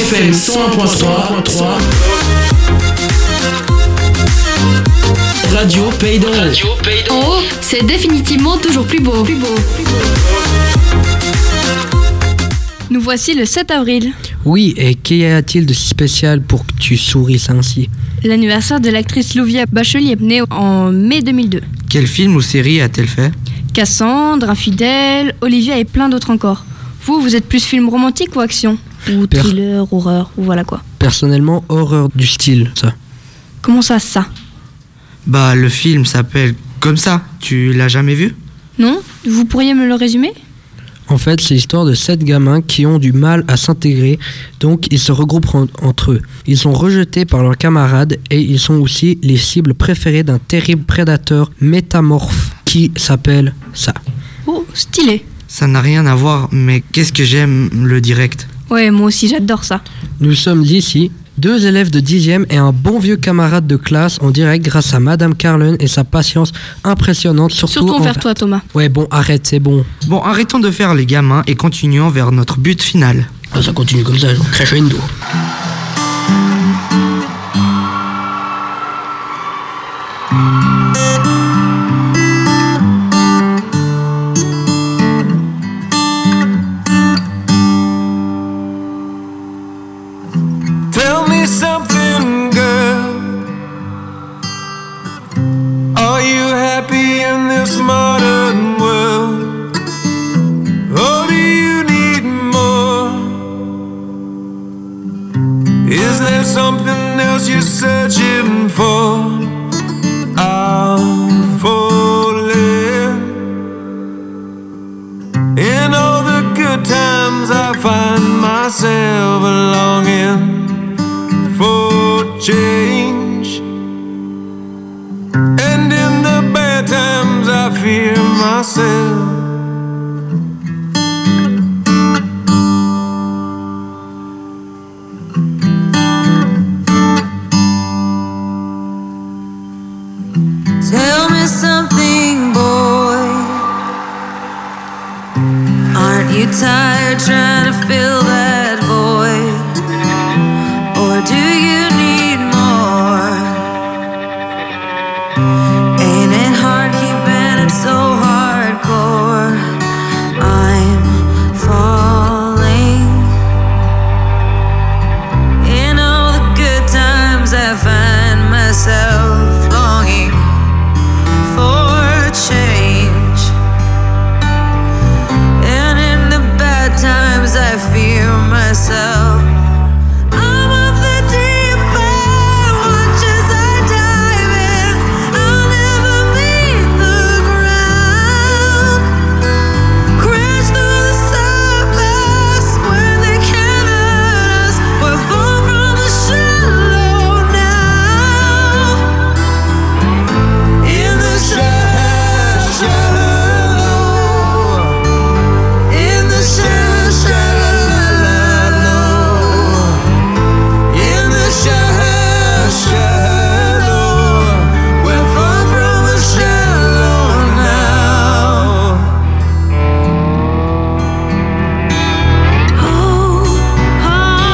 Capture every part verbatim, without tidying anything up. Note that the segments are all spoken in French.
F M cent un point trois. Radio Pays d'en haut. En haut, c'est définitivement toujours plus beau. Plus beau. Plus beau. Nous voici le sept avril. Oui, et qu'y a-t-il de si spécial pour que tu sourisses ainsi ? L'anniversaire de l'actrice Louvia Bachelier, née en mai deux mille deux. Quel film ou série a-t-elle fait ? Cassandre, Infidèle, Olivia et plein d'autres encore. Vous, vous êtes plus film romantique ou action ? Ou thriller, per... horreur, ou voilà quoi. Personnellement, horreur du style, ça. Comment ça, ça ? Bah, le film s'appelle comme ça. Tu l'as jamais vu ? Non ? Vous pourriez me le résumer ? En fait, c'est l'histoire de sept gamins qui ont du mal à s'intégrer, donc ils se regroupent en- entre eux. Ils sont rejetés par leurs camarades et ils sont aussi les cibles préférées d'un terrible prédateur métamorphe qui s'appelle ça. Oh, stylé. Ça n'a rien à voir, mais qu'est-ce que j'aime le direct. Ouais, moi aussi j'adore ça. Nous sommes ici, deux élèves de dixième et un bon vieux camarade de classe en direct grâce à Madame Carlen et sa patience impressionnante. Surtout, Surtout envers envers toi, Thomas. Ouais, bon, arrête, c'est bon. Bon, arrêtons de faire les gamins et continuons vers notre but final. Ah, ça continue comme ça, genre crescendo. Tell me something, girl. Are you happy in this modern world? Or do you need more? Is there something else you're searching for? I'm falling. In all the good times I find myself longing for change, and in the bad times I fear myself. Tell me something, boy. Aren't you tired trying to fill that void? Or do you need more? Ain't it hard keeping it so hardcore? I'm falling. In all the good times I find myself longing for change, and in the bad times I fear myself. I'm of the deep end, watch as I dive in. I'll never meet the ground. Crash through the surface where they can't hurt us. We're far from the shallow now. In the shallow, shallow, in the shallow, shallow, in the shallow, shallow, we're far from the shallow now. Oh, oh,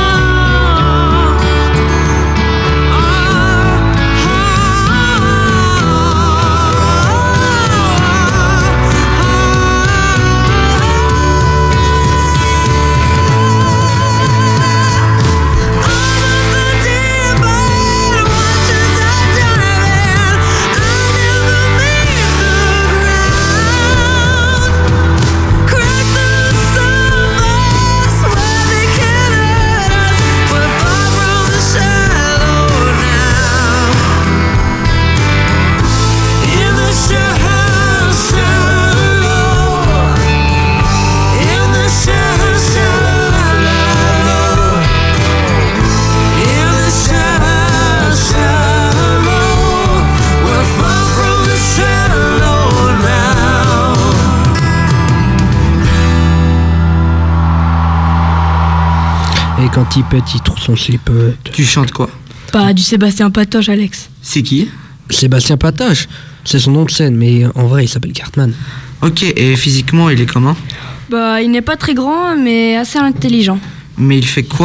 Et quand il pète, il trouve son slip. Tu chantes quoi ? Pas du Sébastien Patoche, Alex. C'est qui ? Sébastien Patoche, c'est son nom de scène, mais en vrai, il s'appelle Cartman. Ok, et physiquement, il est comment ? Bah, il n'est pas très grand, mais assez intelligent. Mais il fait quoi dans la vie ?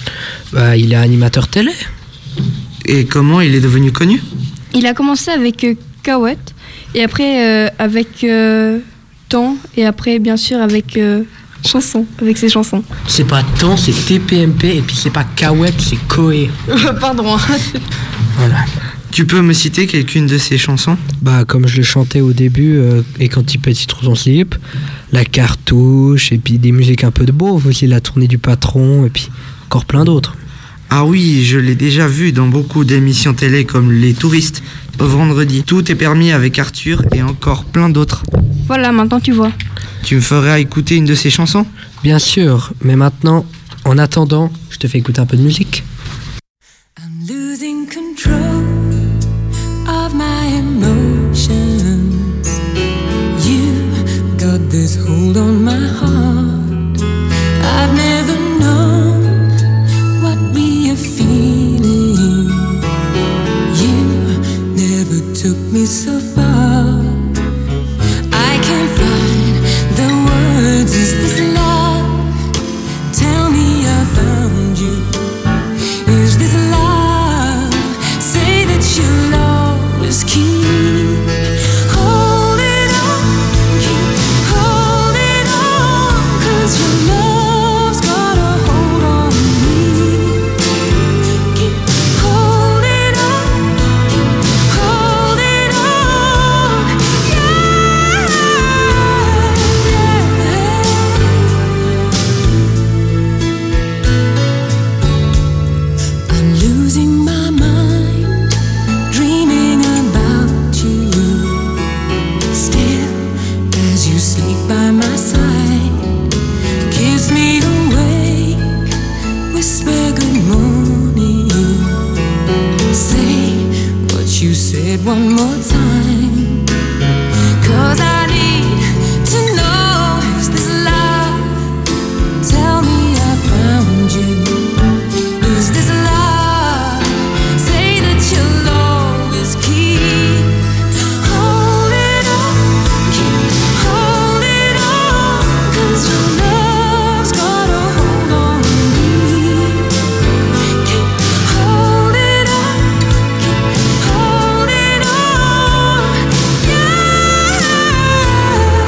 Bah, il est animateur télé. Et comment il est devenu connu? Il a commencé avec euh, Cahouette, et après euh, avec euh, Temps, et après bien sûr avec euh, Chansons, avec ses chansons. C'est pas Temps, c'est T P M P, et puis c'est pas Cahouette, c'est Koé. Pardon. Voilà. Tu peux me citer quelqu'une de ses chansons? Bah, comme je le chantais au début, euh, et quand il pète trop son slip, La Cartouche, et puis des musiques un peu de beauf aussi, La Tournée du Patron, et puis encore plein d'autres. Ah oui, je l'ai déjà vu dans beaucoup d'émissions télé comme Les Touristes, au vendredi. Tout est permis avec Arthur et encore plein d'autres. Voilà, maintenant tu vois. Tu me feras écouter une de ses chansons? Bien sûr, mais maintenant, en attendant, je te fais écouter un peu de musique. I'm losing control of my emotions. You got this hold on my heart. I've never known what we are feeling. You never took me so far. I can't find the words. Is this love? Tell me I found you. Is this love? Say that you'll always keep holding on, keep holding on, 'cause your love's got a hold on me. Keep holding on, keep holding on, yeah, yeah. I'm losing my mind, dreaming about you. Still, as you sleep by my side, kiss me awake, whisper good morning. Say what you said one more time, 'cause I need to know, is this love? Tell me I found you. Is this love? Say that you'll always keep holding on, keep holding on, 'cause your love's got a hold on me. Keep holding on, keep holding on, yeah, yeah.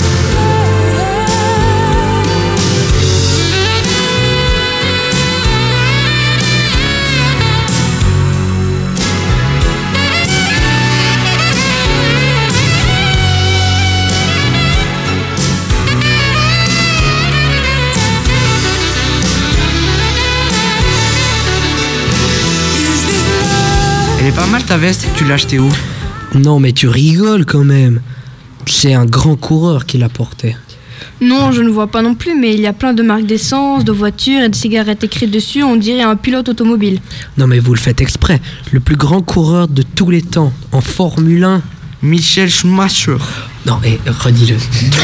Is this love? Elle est pas mal ta veste, tu l'as achetée où? Non, mais tu rigoles quand même. C'est un grand coureur qui l'a porté. Non, je ne vois pas non plus, mais il y a plein de marques d'essence, de voitures et de cigarettes écrites dessus, on dirait un pilote automobile. Non, mais vous le faites exprès. Le plus grand coureur de tous les temps, en Formule un. Michael Schumacher. Non, et redis-le.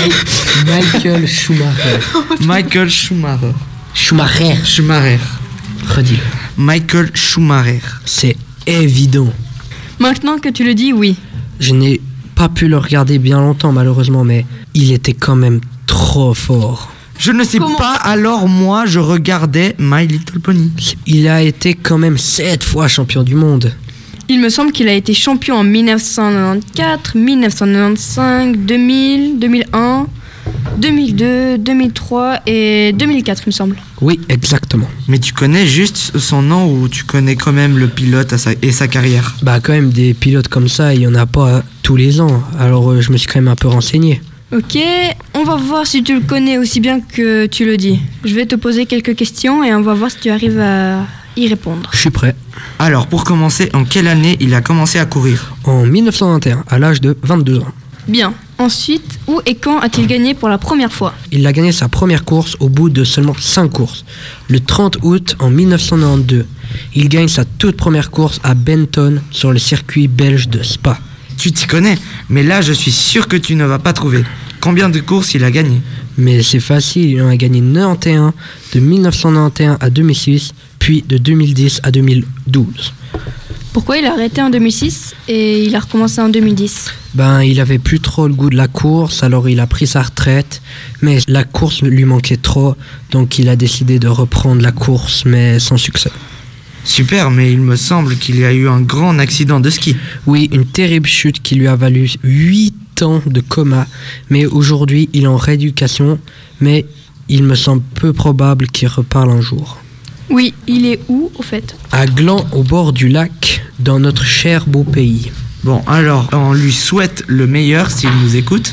Michael Schumacher. Michael Schumacher. Schumacher. Schumacher. Redis-le. Michael Schumacher. C'est évident. Maintenant que tu le dis, oui. Je n'ai pas pu le regarder bien longtemps, malheureusement, mais il était quand même trop fort. Je ne sais Comment? pas, alors moi je regardais My Little Pony. Il a été quand même sept fois champion du monde. Il me semble qu'il a été champion en dix-neuf cent quatre-vingt-quatorze, dix-neuf cent quatre-vingt-quinze, deux mille, deux mille un, deux mille deux, deux mille trois et deux mille quatre, il me semble. Oui, exactement. Mais tu connais juste son nom ou tu connais quand même le pilote à sa- et sa carrière? Bah, quand même, des pilotes comme ça, il n'y en a pas tous les ans. Alors, euh, je me suis quand même un peu renseigné. Ok, on va voir si tu le connais aussi bien que tu le dis. Je vais te poser quelques questions et on va voir si tu arrives à y répondre. Je suis prêt. Alors pour commencer, en quelle année il a commencé à courir? En dix-neuf cent vingt et un, à l'âge de vingt-deux ans. Bien. Ensuite, où et quand a-t-il gagné pour la première fois? Il a gagné sa première course au bout de seulement cinq courses. Le trente août en dix-neuf cent quatre-vingt-douze, il gagne sa toute première course à Benton sur le circuit belge de Spa. Tu t'y connais, mais là je suis sûr que tu ne vas pas trouver. Combien de courses il a gagné? Mais c'est facile, il en a gagné quatre-vingt-onze de dix-neuf cent quatre-vingt-onze à deux mille six, puis de deux mille dix à deux mille douze. Pourquoi il a arrêté en deux mille six et il a recommencé en deux mille dix? Ben, il avait plus trop le goût de la course, alors il a pris sa retraite. Mais la course lui manquait trop, donc il a décidé de reprendre la course, mais sans succès. Super, mais il me semble qu'il y a eu un grand accident de ski. Oui, une terrible chute qui lui a valu huit ans de coma. Mais aujourd'hui, il est en rééducation, mais il me semble peu probable qu'il reparle un jour. Oui, il est où au fait? À Gland, au bord du lac, dans notre cher beau pays. Bon, alors, on lui souhaite le meilleur s'il nous écoute.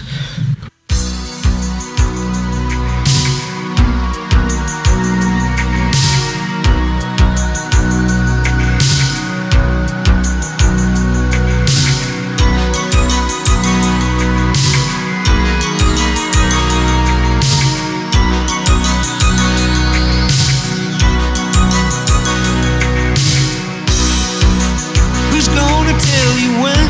Who's gonna tell you when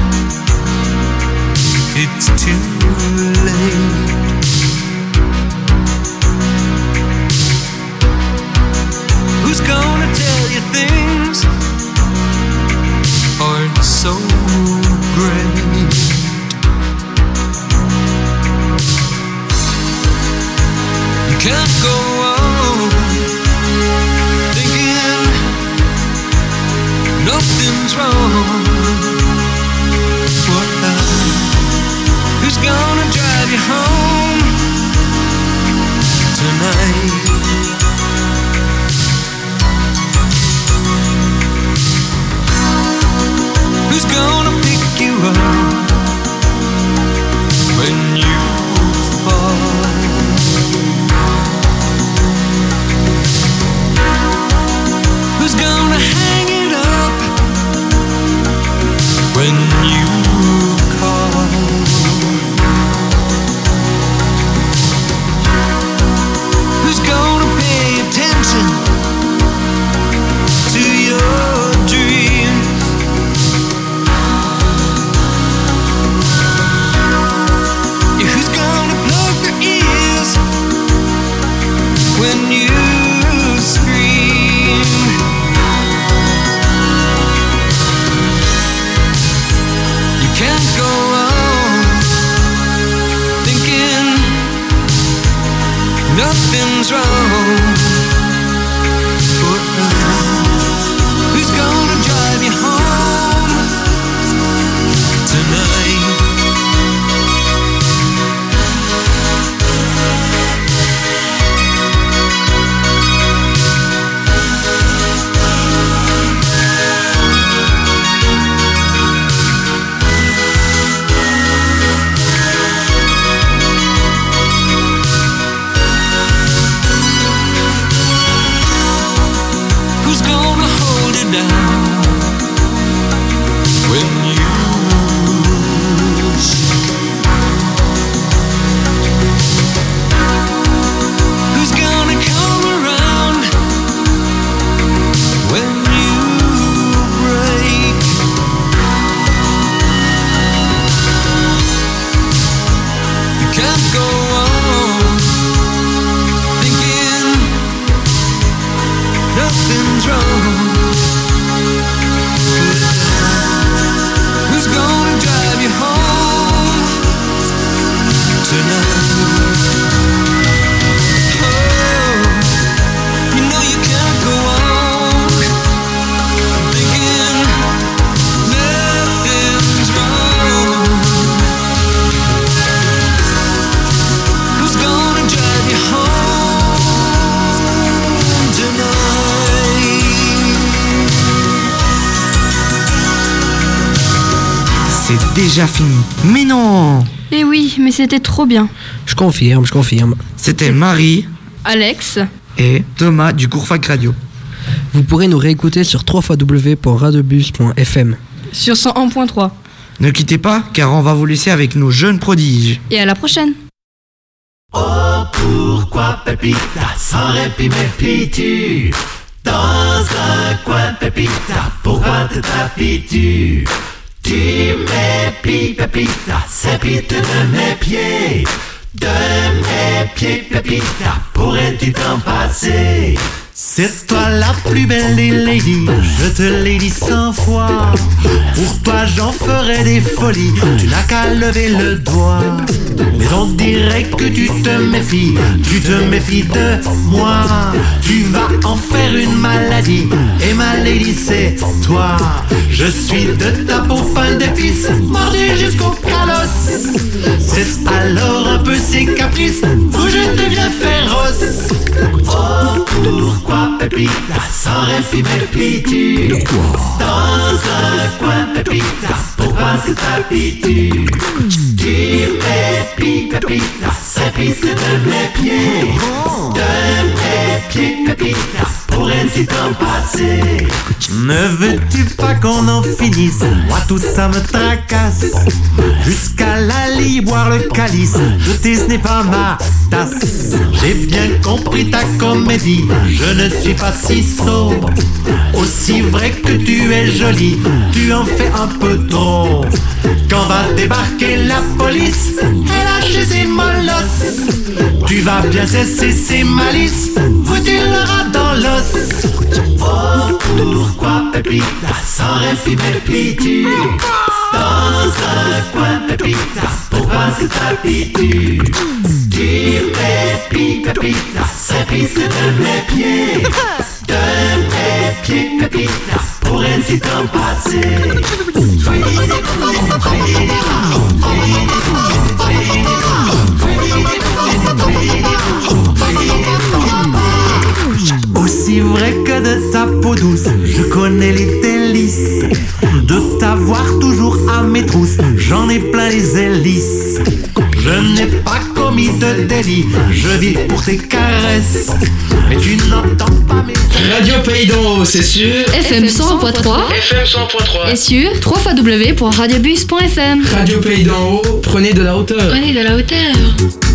it's too late? Who's gonna tell you things aren't so great? You can't go on thinking nothing's wrong. What? Who's gonna drive you home tonight? Who's gonna pick you up when you fall? Who's gonna hang it up when you call? Who's gonna pay attention to your dreams? Yeah, who's gonna plug their ears when you scream? You can't go on thinking nothing's wrong. Who's gonna drive you home tonight? Who's gonna hold it down when you shake? Who's gonna come around when you break? You can't go on thinking nothing's wrong. Who's gonna drive you home tonight? Oh, you know you can't go on thinking nothing's wrong. Who's gonna drive you home tonight? C'est déjà fini. Mais non! Eh oui, mais c'était trop bien. Je confirme, je confirme. C'était Marie Alex, et Thomas du cours Fac Radio. Vous pourrez nous réécouter sur w w w point radiobus point f m. sur cent un point trois. Ne quittez pas, car on va vous laisser avec nos jeunes prodiges. Et à la prochaine. Oh, pourquoi Pépita s'enlève mes pitu? Dans un coin Pépita, pourquoi te tapis-tu? Tu m'épies Pépita, c'est pite de mes pieds. De mes pieds Pépita, pourrais-tu t'en passer? C'est toi la plus belle des ladies, je te l'ai dit cent fois. Pour toi j'en ferai des folies, tu n'as qu'à lever le doigt. Mais on dirait que tu te méfies, tu te méfies de moi. Tu vas en faire une maladie, et ma lady c'est toi. Je suis de ta peau fin d'épices, mordu jusqu'au calosse. C'est alors un peu ses caprices où je deviens féroce. Oh, pourquoi Pépita, sans répit m'épies-tu? Dans un coin Pépita, pourquoi c'est t'habites-tu? Tu m'épies Pépita, c'est piste de mes pieds. De mes pieds Pépita, pourrais-tu t'en passer? Ne veux-tu pas qu'on en finisse? Moi tout ça me tracasse. Jusqu'à la lit boire le calice, je t'ai, ce n'est pas ma tasse. J'ai bien compris ta comédie, je ne suis pas si sobre. Aussi vrai que tu es jolie, tu en fais un peu trop. Quand va débarquer la police et lâcher ses molosses, tu vas bien cesser ses malices, faut-il le rat dans l'os. Oh, pourquoi Pépita, sans répit m'épies-tu? Dans un coin Pépita, pourquoi c'est t'habites-tu? Tu m'épies Pépita, c'est piste de mes pieds. De mes pieds Pépita, pourrais-tu t'en passer? Aussi vrai que de ta peau douce, je connais les délices. De t'avoir toujours à mes trousses, j'en ai plein les hélices. Je n'ai pas commis de délit, je vis pour tes caresses. Mais tu n'entends pas mes... Radio Pays d'en haut, c'est sûr. F M cent un point trois. F M cent point trois. Et sur w w w point radiobus point f m. Radio Pays d'en haut, prenez de la hauteur. Prenez de la hauteur.